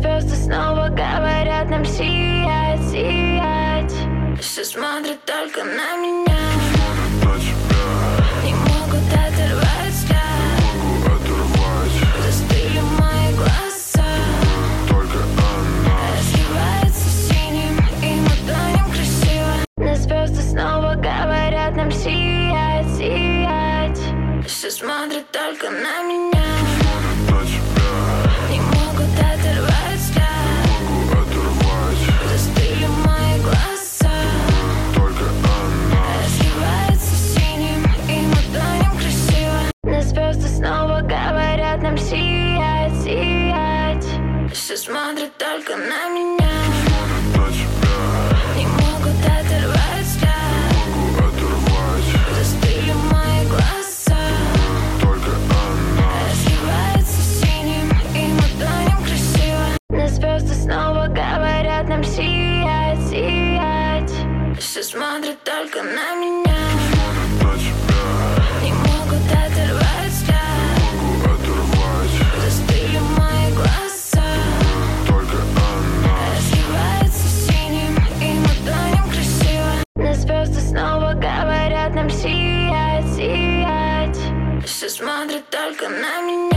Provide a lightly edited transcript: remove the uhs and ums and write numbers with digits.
звезды снова говорят нам сиять, сиять. Все смотрят только на меня, не могут оторвать взгляд. Застыли мои глаза, разливается синим, и мы тонем красиво. Но звезды снова говорят нам сиять, сиять. Все смотрят только на меня, не могут оторвать взгляд. Застыли мои глаза, разливается синим, и мы тонем красиво. Но звезды снова говорят нам сиять, сиять. Все смотрят только на меня, не могут оторвать взгляд. Застыли мои глаза, разливается синим, и мы тонем красиво. Но звезды снова говорят нам сиять, сиять. Все смотрят только на меня, не могут оторвать взгляд. Застыли мои глаза, разливается синим, и мы тонем красиво. Но звезды снова говорят нам сиять, сиять. Все смотрят только на меня.